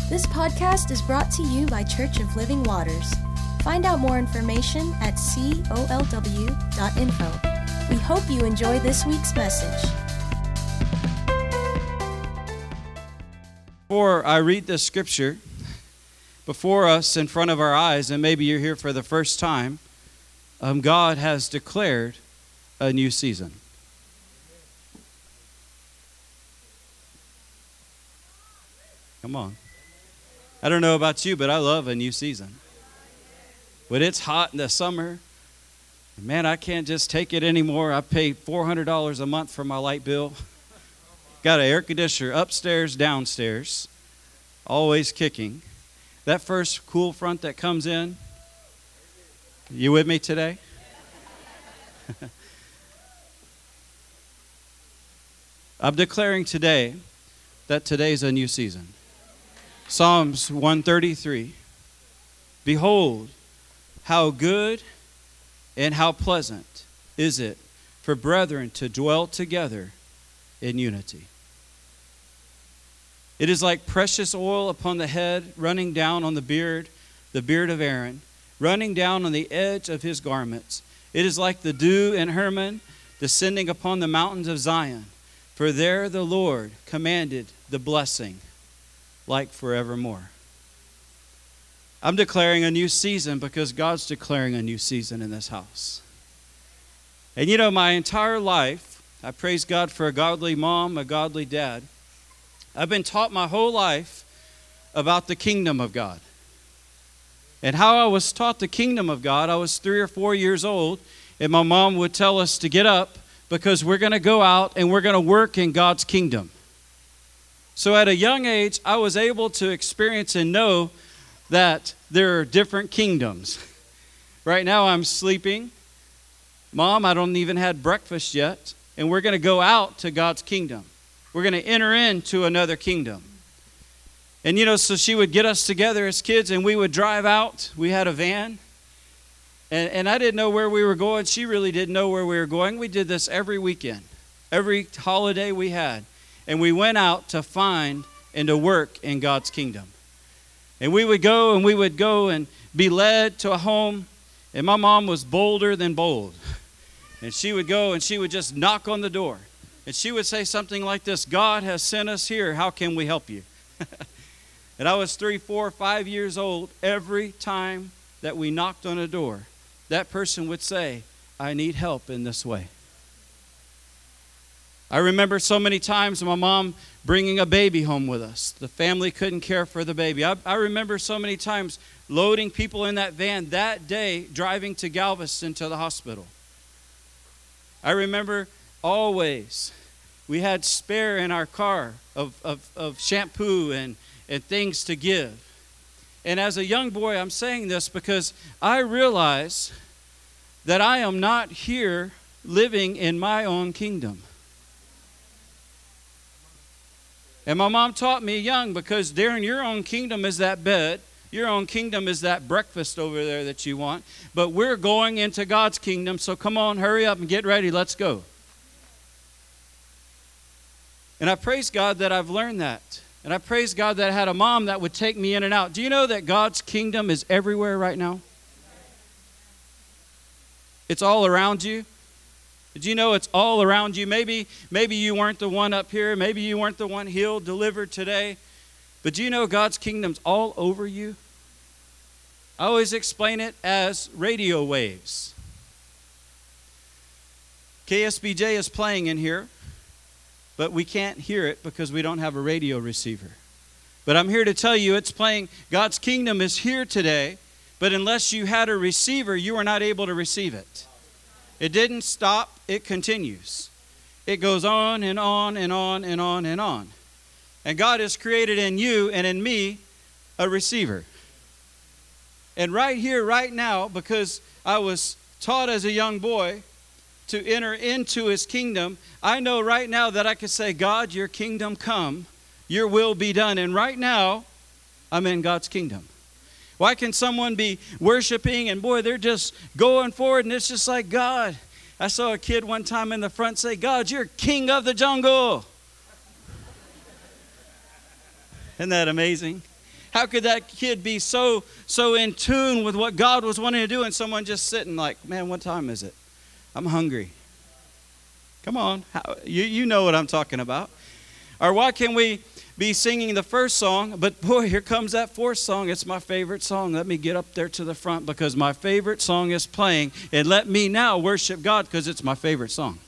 This podcast is brought to you by Church of Living Waters. Find out more information at colw.info. We hope you enjoy this week's message. Before I read this scripture, before us in front of our eyes, and maybe you're here for the first time, God has declared a new season. Come on. I don't know about you, but I love a new season. When it's hot in the summer, man, I can't just take it anymore. I pay $400 a month for my light bill. Got an air conditioner upstairs, downstairs, always kicking. That first cool front that comes in, you with me today? I'm declaring today that today's a new season. Psalms 133. Behold, how good and how pleasant is it for brethren to dwell together in unity. It is like precious oil upon the head, running down on the beard of Aaron, running down on the edge of his garments. It is like the dew in Hermon, descending upon the mountains of Zion. For there the Lord commanded the blessing, like forevermore. I'm declaring a new season because God's declaring a new season in this house. And you know, my entire life, I praise God for a godly mom, a godly dad. I've been taught my whole life about the kingdom of God. And how I was taught the kingdom of God, I was 3 or 4 years old, and my mom would tell us to get up because we're going to go out and we're going to work in God's kingdom. So at a young age, I was able to experience and know that there are different kingdoms. Right now I'm sleeping. Mom, I don't even had breakfast yet. And we're going to go out to God's kingdom. We're going to enter into another kingdom. And you know, so she would get us together as kids and we would drive out. We had a van. And I didn't know where we were going. She really didn't know where we were going. We did this every weekend, every holiday we had. And we went out to find and to work in God's kingdom. And we would go and be led to a home. And my mom was bolder than bold. And she would go and she would just knock on the door. And she would say something like this: God has sent us here. How can we help you? And I was 3, 4, 5 years old. Every time that we knocked on a door, that person would say, I need help in this way. I remember so many times my mom bringing a baby home with us. The family couldn't care for the baby. I remember so many times loading people in that van that day, driving to Galveston to the hospital. I remember always we had spare in our car of shampoo and things to give. And as a young boy, I'm saying this because I realize that I am not here living in my own kingdom. And my mom taught me young, because Darren, your own kingdom is that bed. Your own kingdom is that breakfast over there that you want. But we're going into God's kingdom, so come on, hurry up and get ready. Let's go. And I praise God that I've learned that. And I praise God that I had a mom that would take me in and out. Do you know that God's kingdom is everywhere right now? It's all around you. Did you know it's all around you? Maybe you weren't the one up here. Maybe you weren't the one healed, delivered today. But do you know God's kingdom's all over you? I always explain it as radio waves. KSBJ is playing in here, but we can't hear it because we don't have a radio receiver. But I'm here to tell you it's playing. God's kingdom is here today, but unless you had a receiver, you were not able to receive it. It didn't stop, it continues. It goes on and on and on and on and on. And God has created in you and in me a receiver. And right here, right now, because I was taught as a young boy to enter into His kingdom, I know right now that I can say, God, your kingdom come, your will be done. And right now, I'm in God's kingdom. Why can someone be worshiping and boy, they're just going forward and it's just like, God. I saw a kid one time in the front say, God, you're king of the jungle. Isn't that amazing? How could that kid be so in tune with what God was wanting to do, and someone just sitting like, man, what time is it? I'm hungry. Come on. You know what I'm talking about. Or why can we be singing the first song, but boy, here comes that fourth song. It's my favorite song. Let me get up there to the front because my favorite song is playing, and let me now worship God because it's my favorite song.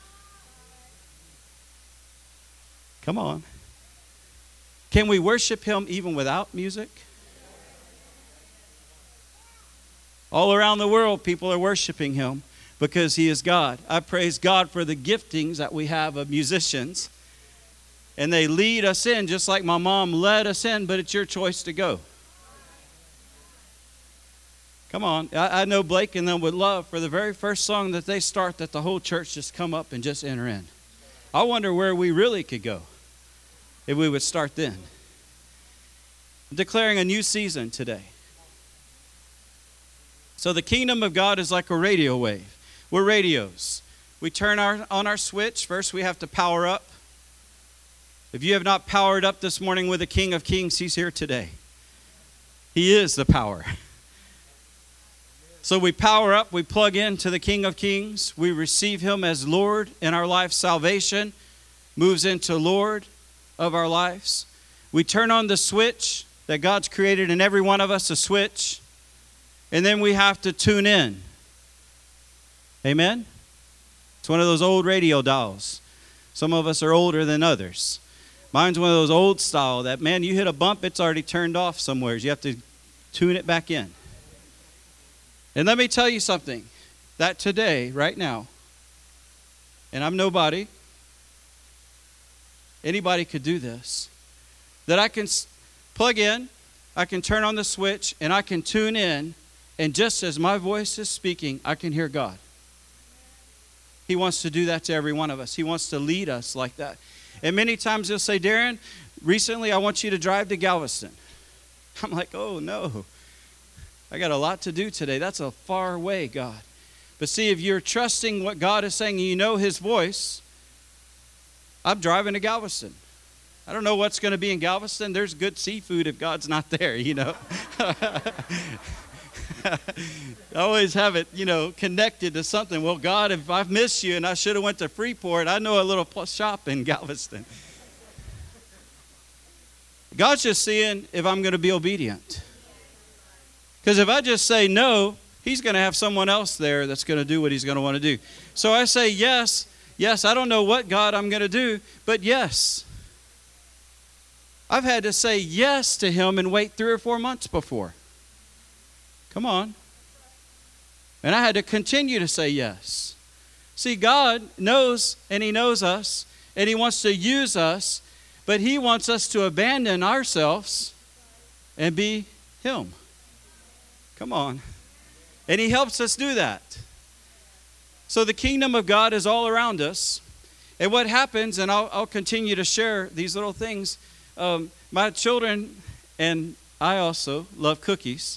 Come on. Can we worship Him even without music? All around the world, people are worshiping Him because He is God. I praise God for the giftings that we have of musicians. And they lead us in just like my mom led us in, but it's your choice to go. Come on. I know Blake and them would love for the very first song that they start that the whole church just come up and just enter in. I wonder where we really could go if we would start then. I'm declaring a new season today. So the kingdom of God is like a radio wave. We're radios. We turn on our switch. First we have to power up. If you have not powered up this morning with the King of Kings, He's here today. He is the power. So we power up, we plug into the King of Kings, we receive Him as Lord in our life. Salvation moves into Lord of our lives. We turn on the switch that God's created in every one of us, a switch, and then we have to tune in. Amen? It's one of those old radio dials. Some of us are older than others. Mine's one of those old style that, man, you hit a bump, it's already turned off somewhere. You have to tune it back in. And let me tell you something, that today, right now, and I'm nobody, anybody could do this, that I can plug in, I can turn on the switch, and I can tune in, and just as my voice is speaking, I can hear God. He wants to do that to every one of us. He wants to lead us like that. And many times He'll say, Darren, recently I want you to drive to Galveston. I'm like, oh no, I got a lot to do today. That's a far way, God. But see, if you're trusting what God is saying and you know His voice, I'm driving to Galveston. I don't know what's going to be in Galveston. There's good seafood if God's not there, you know. I always have it, connected to something. Well, God, if I've missed you and I should have went to Freeport, I know a little shop in Galveston. God's just seeing if I'm going to be obedient. Because if I just say no, He's going to have someone else there that's going to do what He's going to want to do. So I say yes. Yes, I don't know what, God, I'm going to do, but yes. I've had to say yes to Him and wait 3 or 4 months before. Come on. And I had to continue to say yes. See, God knows, and He knows us, and He wants to use us, but He wants us to abandon ourselves and be Him. Come on. And He helps us do that. So the kingdom of God is all around us. And what happens, and I'll continue to share these little things. My children and I also love cookies.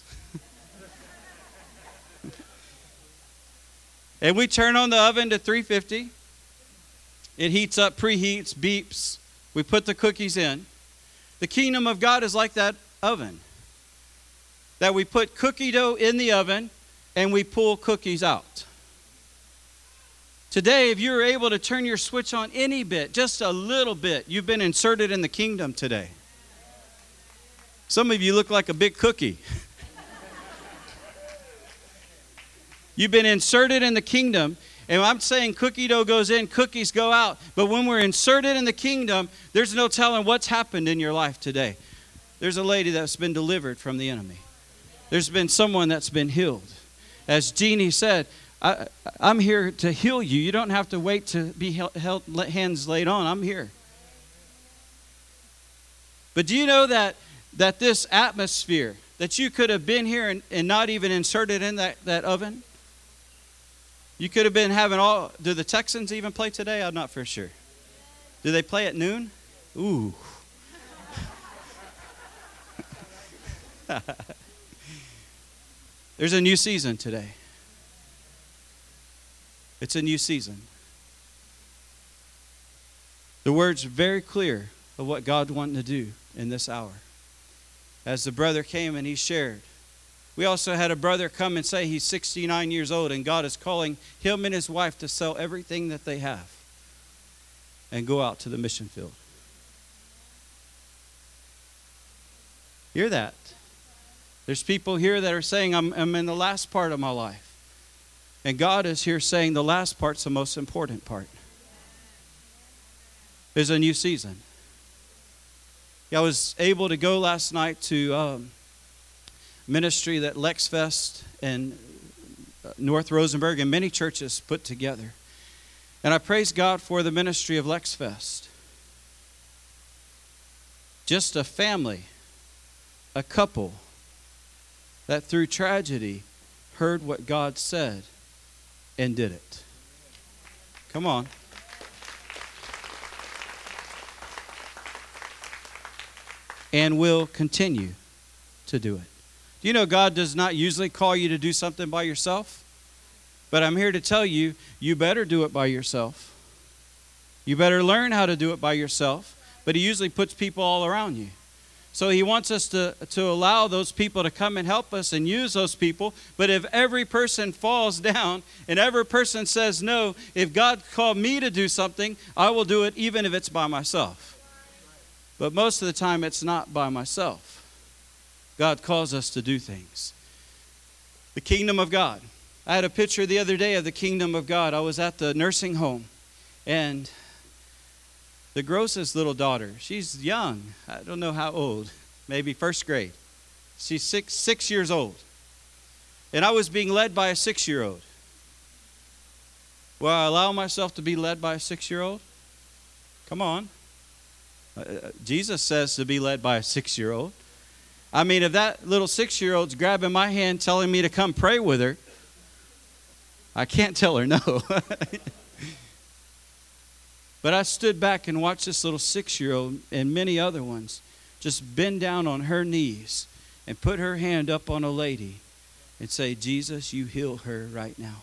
And we turn on the oven to 350. It heats up, preheats, beeps. We put the cookies in. The kingdom of God is like that oven. That we put cookie dough in the oven and we pull cookies out. Today, if you're able to turn your switch on any bit, just a little bit, you've been inserted in the kingdom today. Some of you look like a big cookie. You've been inserted in the kingdom. And I'm saying cookie dough goes in, cookies go out. But when we're inserted in the kingdom, there's no telling what's happened in your life today. There's a lady that's been delivered from the enemy. There's been someone that's been healed. As Jeannie said, I'm here to heal you. You don't have to wait to be held, hands laid on. I'm here. But do you know that this atmosphere, that you could have been here and not even inserted in that oven? You could have been having all... Do the Texans even play today? I'm not for sure. Do they play at noon? Ooh. There's a new season today. It's a new season. The word's very clear of what God wanted to do in this hour. as the brother came and he shared. We also had a brother come and say he's 69 years old and God is calling him and his wife to sell everything that they have and go out to the mission field. Hear that? There's people here that are saying, I'm in the last part of my life. And God is here saying the last part's the most important part. There's a new season. I was able to go last night to ministry that LexFest and North Rosenberg and many churches put together. And I praise God for the ministry of LexFest. Just a family, a couple that through tragedy heard what God said and did it. Come on. And will continue to do it. Do you know God does not usually call you to do something by yourself? But I'm here to tell you, you better do it by yourself. You better learn how to do it by yourself. But He usually puts people all around you. So He wants us to allow those people to come and help us and use those people. But if every person falls down and every person says no, if God called me to do something, I will do it even if it's by myself. But most of the time, it's not by myself. God calls us to do things. The kingdom of God. I had a picture the other day of the kingdom of God. I was at the nursing home, and the Gross's little daughter, she's young. I don't know how old, maybe first grade. She's six years old. And I was being led by a 6-year-old. Will I allow myself to be led by a 6-year-old? Come on. Jesus says to be led by a 6-year-old. I mean, if that little 6-year-old's grabbing my hand telling me to come pray with her, I can't tell her no. But I stood back and watched this little 6-year-old and many other ones just bend down on her knees and put her hand up on a lady and say, Jesus, you heal her right now.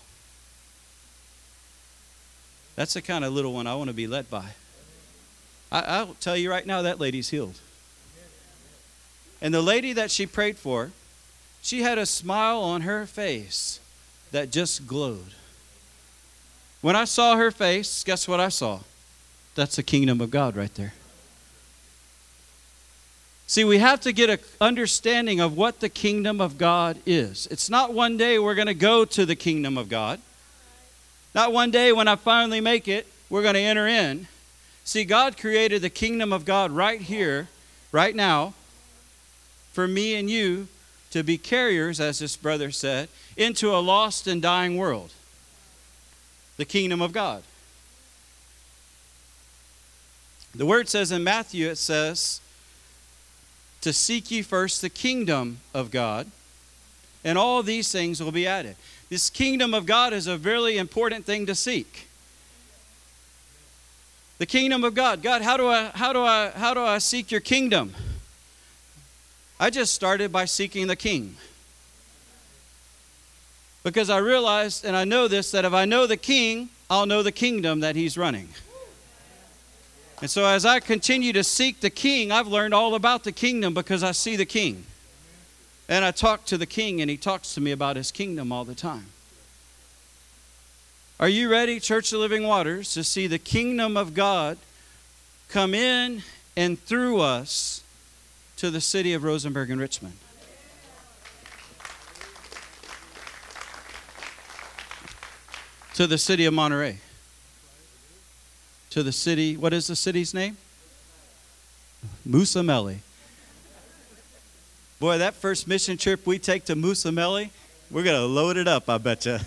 That's the kind of little one I want to be led by. I'll tell you right now, that lady's healed. And the lady that she prayed for, she had a smile on her face that just glowed. When I saw her face, guess what I saw? That's the kingdom of God right there. See, we have to get an understanding of what the kingdom of God is. It's not one day we're going to go to the kingdom of God. Not one day when I finally make it, we're going to enter in. See, God created the kingdom of God right here, right now, for me and you to be carriers, as this brother said, into a lost and dying world. The kingdom of God. The word says in Matthew, it says, to seek ye first the kingdom of God, and all these things will be added. This kingdom of God is a really important thing to seek. The kingdom of God. God, how do I seek your kingdom? I just started by seeking the king. Because I realized, and I know this, that if I know the king, I'll know the kingdom that he's running. And so as I continue to seek the king, I've learned all about the kingdom because I see the king. And I talk to the king, and he talks to me about his kingdom all the time. Are you ready, Church of Living Waters, to see the kingdom of God come in and through us to the city of Rosenberg and Richmond? To the city of Monterey. To the city, what is the city's name? Musameli. Boy, that first mission trip we take to Musameli, we're going to load it up, I bet you.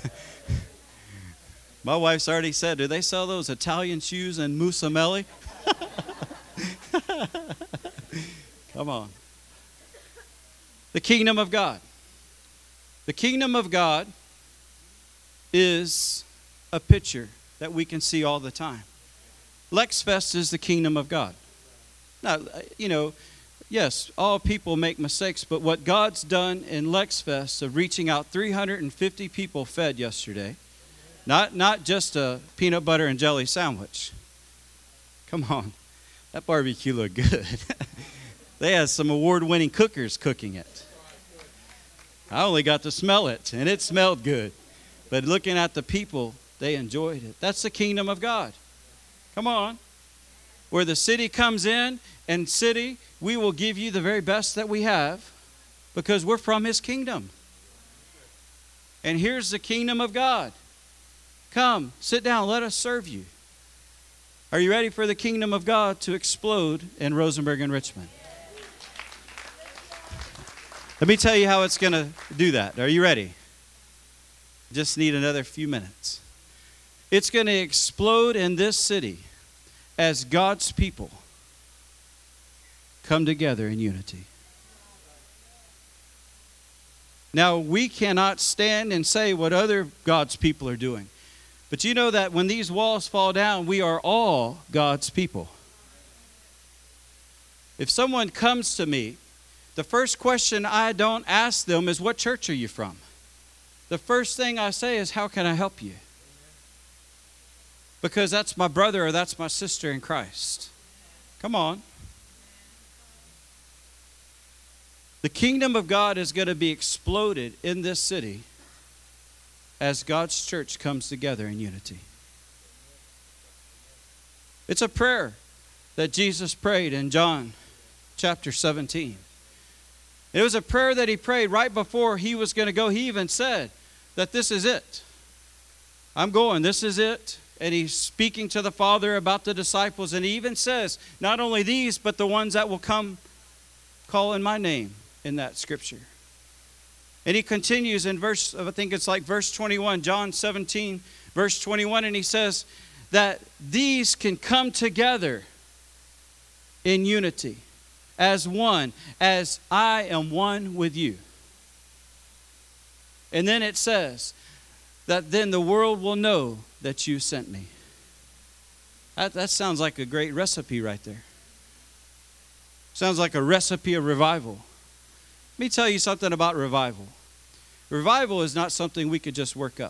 My wife's already said, do they sell those Italian shoes in Musameli? Come on. The kingdom of God. The kingdom of God is a picture that we can see all the time. LexFest is the kingdom of God. Now, yes, all people make mistakes, but what God's done in LexFest of reaching out 350 people fed yesterday, not just a peanut butter and jelly sandwich. Come on. That barbecue looked good. They had some award-winning cookers cooking it. I only got to smell it, and it smelled good. But looking at the people, they enjoyed it. That's the kingdom of God. Come on. Where the city comes in, and city, we will give you the very best that we have because we're from his kingdom. And here's the kingdom of God. Come, sit down, let us serve you. Are you ready for the kingdom of God to explode in Rosenberg and Richmond? Let me tell you how it's going to do that. Are you ready? Just need another few minutes. It's going to explode in this city as God's people come together in unity. Now, we cannot stand and say what other God's people are doing. But you know that when these walls fall down, we are all God's people. If someone comes to me, the first question I don't ask them is, what church are you from? The first thing I say is, how can I help you? Because that's my brother or that's my sister in Christ. Come on. The kingdom of God is going to be exploded in this city as God's church comes together in unity. It's a prayer that Jesus prayed in John chapter 17. It was a prayer that he prayed right before he was going to go. He even said that this is it. I'm going, this is it. And he's speaking to the Father about the disciples. And he even says, not only these, but the ones that will come call in my name in that scripture. And he continues in verse 21, John 17, verse 21. And he says that these can come together in unity as one, as I am one with you. And then it says that then the world will know that you sent me. That sounds like a great recipe right there. Sounds like a recipe of revival. Let me tell you something about revival. Revival is not something we could just work up.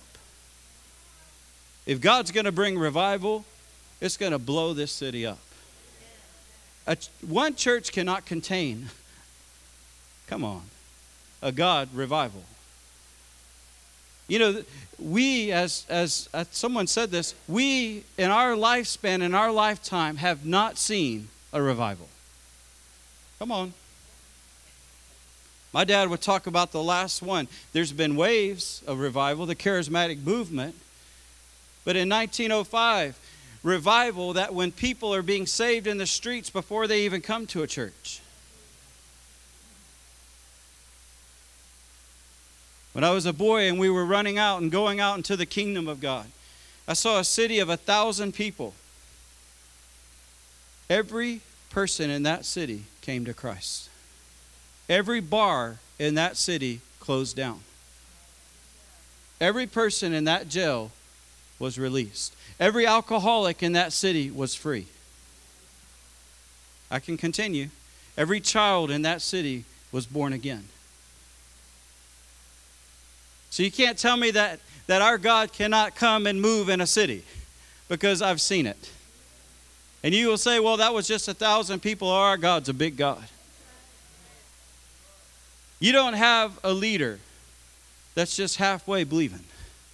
If God's going to bring revival, it's going to blow this city up. One church cannot contain, come on, a God revival. You know, we, as someone said this, we in our lifespan, in our lifetime, have not seen a revival. Come on. My dad would talk about the last one. There's been waves of revival, the charismatic movement. But in 1905, revival, that when people are being saved in the streets before they even come to a church. When I was a boy and we were running out and going out into the kingdom of God, I saw a city of 1,000 people. Every person in that city came to Christ. Every bar in that city closed down. Every person in that jail was released. Every alcoholic in that city was free. I can continue. Every child in that city was born again. So you can't tell me that our God cannot come and move in a city, because I've seen it. And you will say, well, that was just 1,000 people. Oh, our God's a big God. You don't have a leader that's just halfway believing.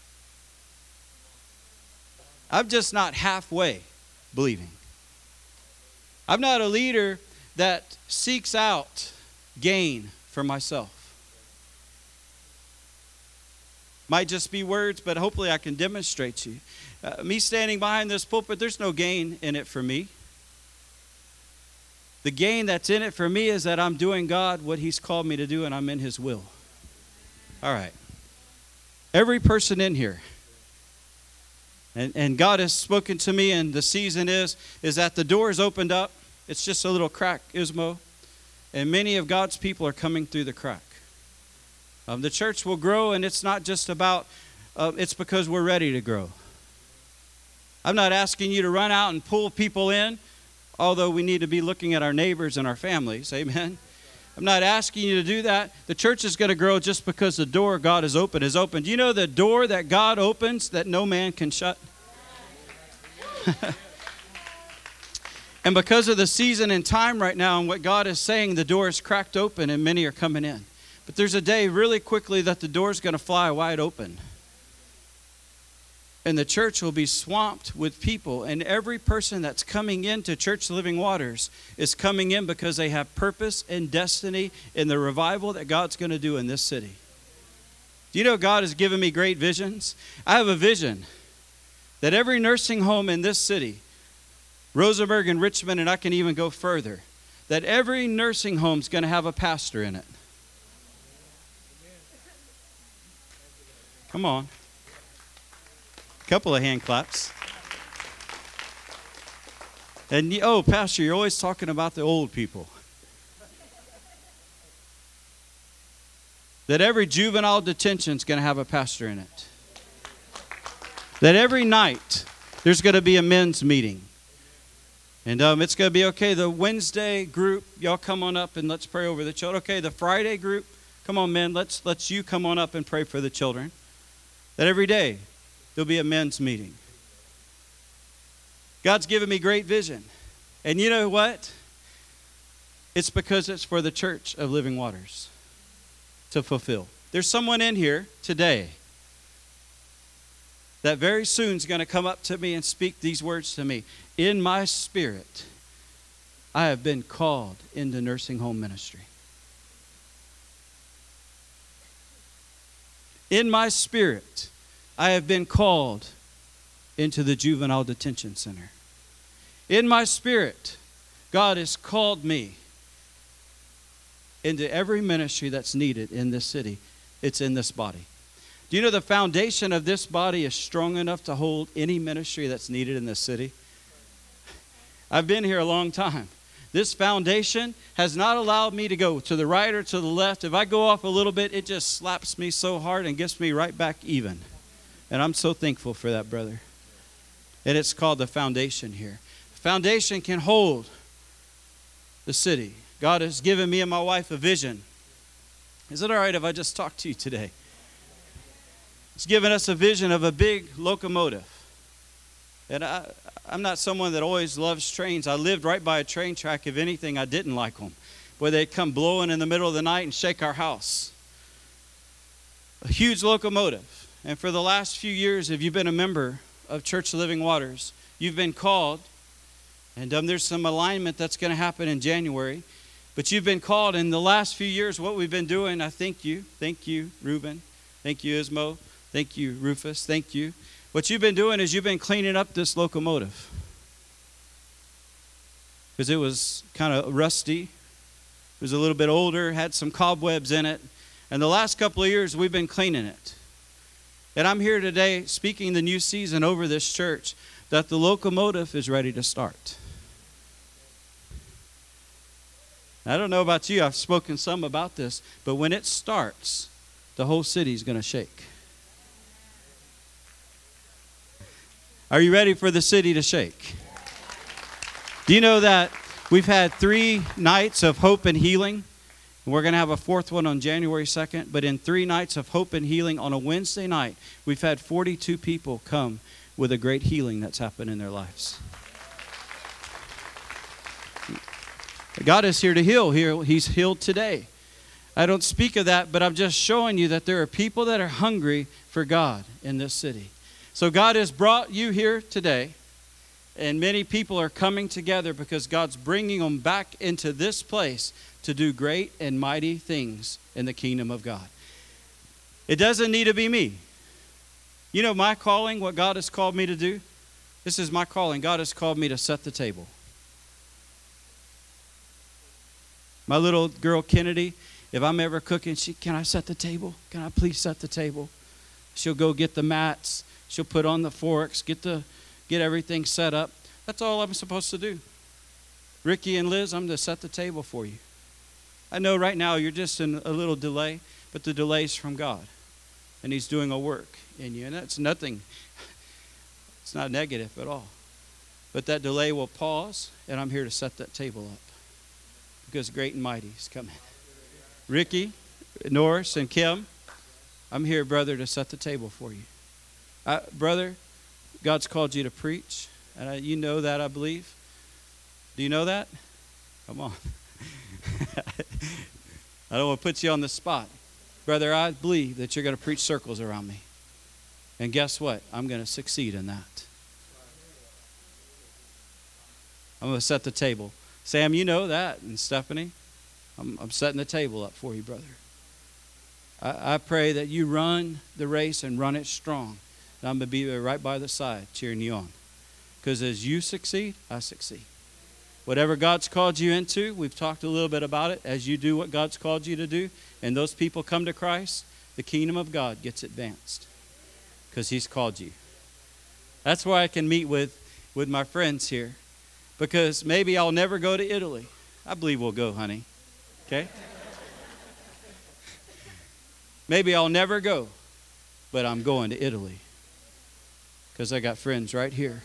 I'm just not halfway believing. I'm not a leader that seeks out gain for myself. Might just be words, but hopefully I can demonstrate to you. Me standing behind this pulpit, there's no gain in it for me. The gain that's in it for me is that I'm doing God what He's called me to do, and I'm in His will. All right. Every person in here, and God has spoken to me, and the season is that the door is opened up. It's just a little crack, Ismo. And many of God's people are coming through the crack. The church will grow, and it's not just about, it's because we're ready to grow. I'm not asking you to run out and pull people in, although we need to be looking at our neighbors and our families. Amen. I'm not asking you to do that. The church is going to grow just because the door God has opened is open. Do you know the door that God opens that no man can shut? And because of the season and time right now and what God is saying, the door is cracked open and many are coming in. But there's a day really quickly that the door's going to fly wide open. And the church will be swamped with people. And every person that's coming into Church Living Waters is coming in because they have purpose and destiny in the revival that God's going to do in this city. Do you know God has given me great visions? I have a vision that every nursing home in this city, Rosenberg and Richmond, and I can even go further, that every nursing home is going to have a pastor in it. Come on. A couple of hand claps. And, oh, Pastor, you're always talking about the old people. That every juvenile detention is going to have a pastor in it. That every night there's going to be a men's meeting. And it's going to be, okay, the Wednesday group, y'all come on up and let's pray over the children. Okay, the Friday group, come on, men, let's you come on up and pray for the children. That every day there'll be a men's meeting. God's given me great vision. And you know what? It's because it's for the Church of Living Waters to fulfill. There's someone in here today that very soon is going to come up to me and speak these words to me. In my spirit, I have been called into nursing home ministry. In my spirit, I have been called into the juvenile detention center. In my spirit, God has called me into every ministry that's needed in this city. It's in this body. Do you know the foundation of this body is strong enough to hold any ministry that's needed in this city? I've been here a long time. This foundation has not allowed me to go to the right or to the left. If I go off a little bit, it just slaps me so hard and gets me right back even. And I'm so thankful for that, brother. And it's called the foundation here. The foundation can hold the city. God has given me and my wife a vision. Is it all right if I just talk to you today? He's given us a vision of a big locomotive. And I'm not someone that always loves trains. I lived right by a train track. If anything, I didn't like them. Boy, they'd come blowing in the middle of the night and shake our house. A huge locomotive. And for the last few years, if you've been a member of Church Living Waters, you've been called. And there's some alignment that's going to happen in January. But you've been called. In the last few years, what we've been doing, I thank you. Thank you, Reuben. Thank you, Ismo. Thank you, Rufus. Thank you. What you've been doing is you've been cleaning up this locomotive. Because it was kind of rusty. It was a little bit older, had some cobwebs in it. And the last couple of years, we've been cleaning it. And I'm here today speaking the new season over this church that the locomotive is ready to start. I don't know about you. I've spoken some about this. But when it starts, the whole city is going to shake. Are you ready for the city to shake? Do you know that we've had 3 nights of hope and healing? And we're going to have a 4th one on January 2nd. But in 3 nights of hope and healing on a Wednesday night, we've had 42 people come with a great healing that's happened in their lives. God is here to heal. He's healed today. I don't speak of that, but I'm just showing you that there are people that are hungry for God in this city. So God has brought you here today, and many people are coming together because God's bringing them back into this place to do great and mighty things in the kingdom of God. It doesn't need to be me. You know my calling, what God has called me to do? This is my calling. God has called me to set the table. My little girl, Kennedy, if I'm ever cooking, can I set the table? Can I please set the table? She'll go get the mats. She'll put on the forks, get everything set up. That's all I'm supposed to do. Ricky and Liz, I'm to set the table for you. I know right now you're just in a little delay, but the delay's from God. And He's doing a work in you. And that's nothing. It's not negative at all. But that delay will pause, and I'm here to set that table up. Because great and mighty is coming. Ricky, Norris, and Kim, I'm here, brother, to set the table for you. Brother, God's called you to preach, and you know that, I believe. Do you know that? Come on. I don't want to put you on the spot. Brother, I believe that you're going to preach circles around me. And guess what? I'm going to succeed in that. I'm going to set the table. Sam, you know that. And Stephanie, I'm setting the table up for you, brother. I pray that you run the race and run it strong. And I'm going to be there right by the side cheering you on. Because as you succeed, I succeed. Whatever God's called you into, we've talked a little bit about it. As you do what God's called you to do, and those people come to Christ, the kingdom of God gets advanced. Because He's called you. That's why I can meet with my friends here. Because maybe I'll never go to Italy. I believe we'll go, honey. Okay? Maybe I'll never go, but I'm going to Italy because I got friends right here.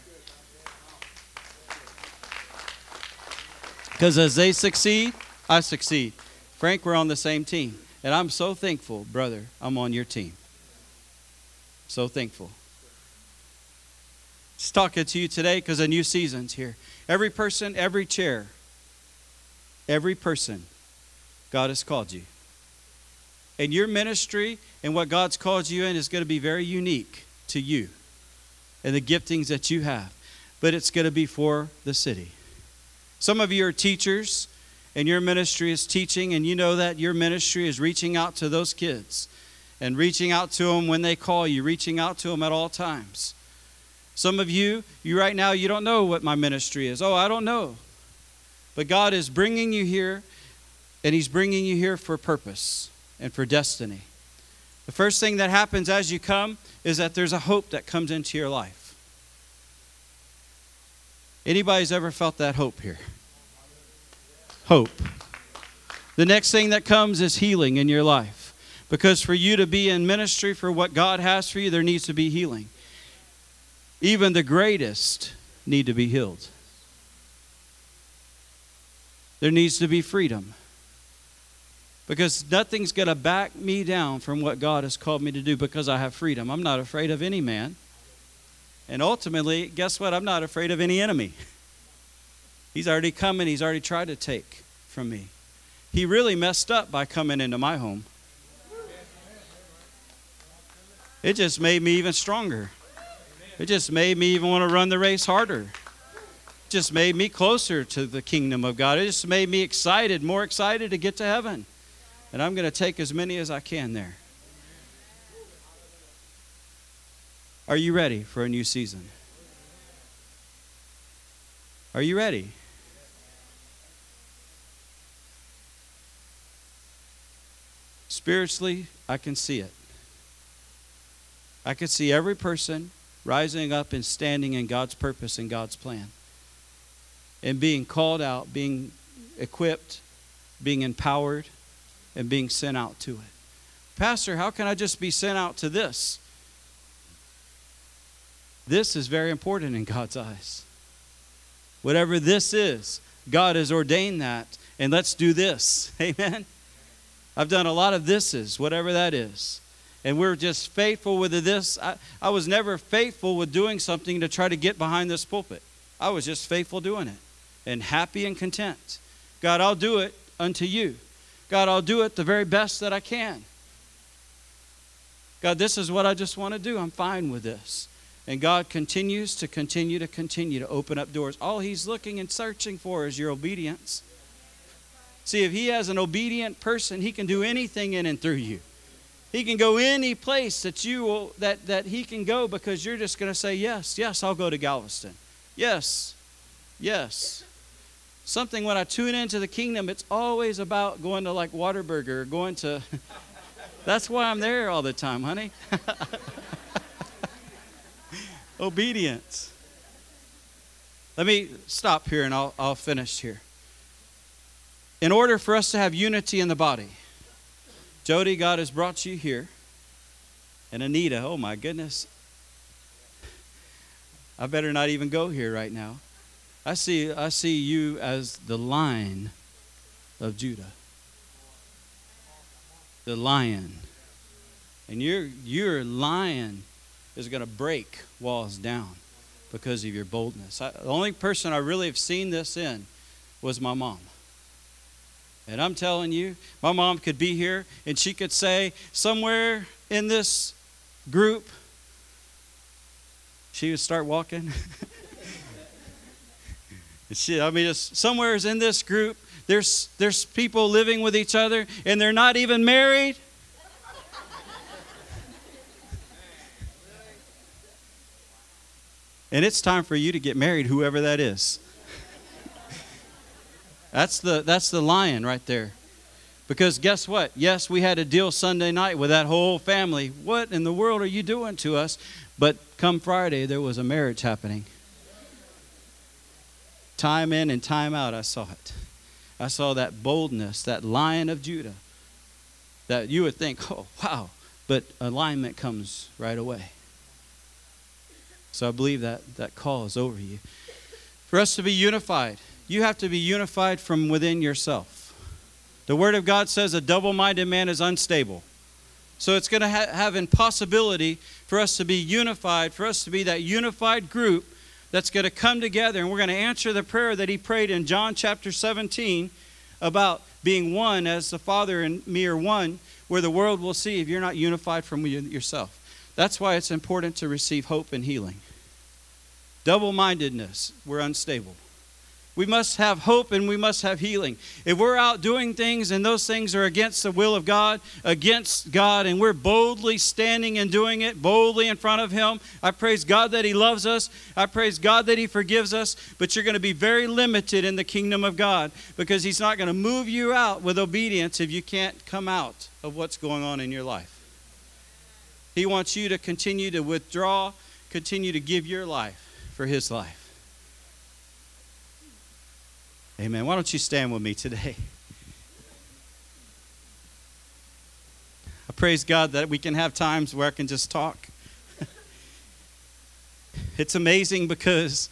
Because as they succeed, I succeed. Frank, we're on the same team. And I'm so thankful, brother, I'm on your team. So thankful. Just talking to you today because a new season's here. Every person, every chair, every person, God has called you. And your ministry and what God's called you in is going to be very unique to you and the giftings that you have. But it's going to be for the city. Some of you are teachers and your ministry is teaching, and you know that your ministry is reaching out to those kids and reaching out to them when they call you, reaching out to them at all times. Some of you right now, you don't know what my ministry is. Oh, I don't know. But God is bringing you here, and He's bringing you here for purpose and for destiny. The first thing that happens as you come is that there's a hope that comes into your life. Anybody's ever felt that hope here? Hope. The next thing that comes is healing in your life. Because for you to be in ministry for what God has for you, there needs to be healing. Even the greatest need to be healed. There needs to be freedom. Because nothing's going to back me down from what God has called me to do because I have freedom. I'm not afraid of any man. And ultimately, guess what? I'm not afraid of any enemy. He's already come and he's already tried to take from me. He really messed up by coming into my home. It just made me even stronger. It just made me even want to run the race harder. It just made me closer to the kingdom of God. It just made me excited, more excited to get to heaven. And I'm going to take as many as I can there. Are you ready for a new season? Are you ready? Spiritually, I can see it. I can see every person rising up and standing in God's purpose and God's plan. And being called out, being equipped, being empowered, and being sent out to it. Pastor, how can I just be sent out to this? This is very important in God's eyes. Whatever this is, God has ordained that, and let's do this. Amen? I've done a lot of thises, whatever that is. And we're just faithful with this. I was never faithful with doing something to try to get behind this pulpit. I was just faithful doing it and happy and content. God, I'll do it unto you. God, I'll do it the very best that I can. God, this is what I just want to do. I'm fine with this. And God continues to open up doors. All He's looking and searching for is your obedience. See, if He has an obedient person, He can do anything in and through you. He can go any place that He can go because you're just going to say, yes, I'll go to Galveston. Yes. Something when I tune into the kingdom, it's always about going to like Whataburger or going to... That's why I'm there all the time, honey. Obedience. Let me stop here and I'll finish here. In order for us to have unity in the body, Jody, God has brought you here. And Anita, oh my goodness. I better not even go here right now. I see you as the Lion of Judah. The lion. And your lion is going to break walls down because of your boldness. The only person I really have seen this in was my mom. And I'm telling you, my mom could be here and she could say somewhere in this group, she would start walking. Somewhere in this group, there's people living with each other and they're not even married. And it's time for you to get married, whoever that is. That's the lion right there. Because guess what? Yes, we had a deal Sunday night with that whole family. What in the world are you doing to us? But come Friday, there was a marriage happening. Time in and time out, I saw it. I saw that boldness, that Lion of Judah, that you would think, oh, wow. But alignment comes right away. So I believe that call is over you. For us to be unified, you have to be unified from within yourself. The Word of God says a double-minded man is unstable. So it's going to have impossibility for us to be unified, for us to be that unified group that's going to come together. And we're going to answer the prayer that he prayed in John chapter 17 about being one as the Father and me are one, where the world will see if you're not unified from yourself. That's why it's important to receive hope and healing. Double-mindedness, we're unstable. We must have hope and we must have healing. If we're out doing things and those things are against the will of God, against God, and we're boldly standing and doing it, boldly in front of Him, I praise God that He loves us. I praise God that He forgives us. But you're going to be very limited in the kingdom of God because He's not going to move you out with obedience if you can't come out of what's going on in your life. He wants you to continue to withdraw, continue to give your life for His life. Amen. Why don't you stand with me today? I praise God that we can have times where I can just talk. It's amazing because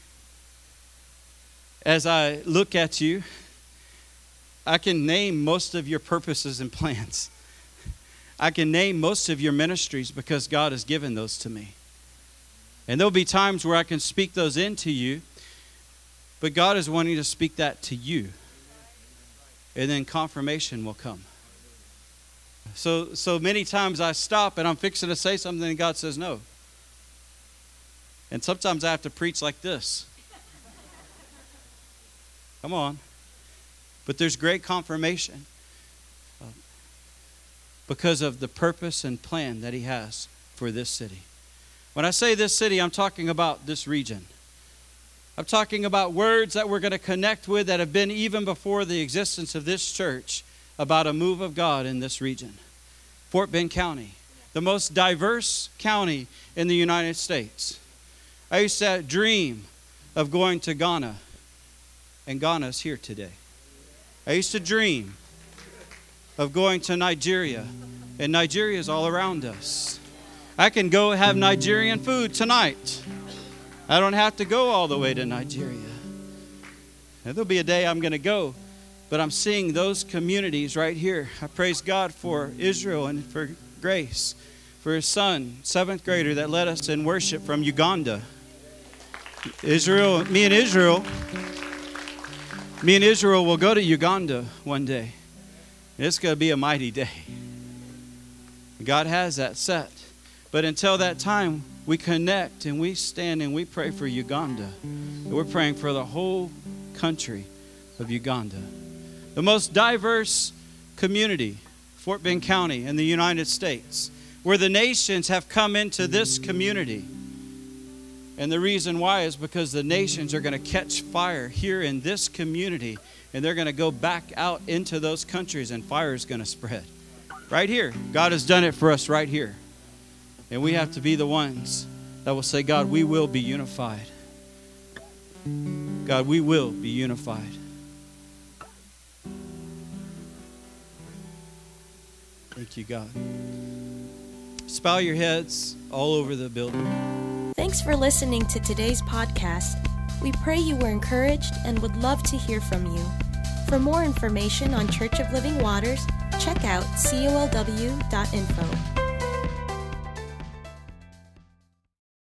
as I look at you, I can name most of your purposes and plans. I can name most of your ministries because God has given those to me. And there'll be times where I can speak those into you. But God is wanting to speak that to you. And then confirmation will come. So many times I stop and I'm fixing to say something and God says no. And sometimes I have to preach like this. Come on. But there's great confirmation because of the purpose and plan that He has for this city. When I say this city, I'm talking about this region. I'm talking about words that we're going to connect with that have been even before the existence of this church about a move of God in this region. Fort Bend County, the most diverse county in the United States. I used to dream of going to Ghana, and Ghana's here today. I used to dream of going to Nigeria, and Nigeria is all around us. I can go have Nigerian food tonight. I don't have to go all the way to Nigeria. Now, there'll be a day I'm going to go, but I'm seeing those communities right here. I praise God for Israel and for Grace, for his son, 7th grader, that led us in worship from Uganda. Me and Israel will go to Uganda one day. It's going to be a mighty day. God has that set. But until that time, we connect and we stand and we pray for Uganda. We're praying for the whole country of Uganda. The most diverse community, Fort Bend County in the United States, where the nations have come into this community. And the reason why is because the nations are going to catch fire here in this community, and they're going to go back out into those countries, and fire is going to spread. Right here. God has done it for us right here. And we have to be the ones that will say, God, we will be unified. God, we will be unified. Thank you, God. Just bow your heads all over the building. Thanks for listening to today's podcast. We pray you were encouraged and would love to hear from you. For more information on Church of Living Waters, check out colw.info.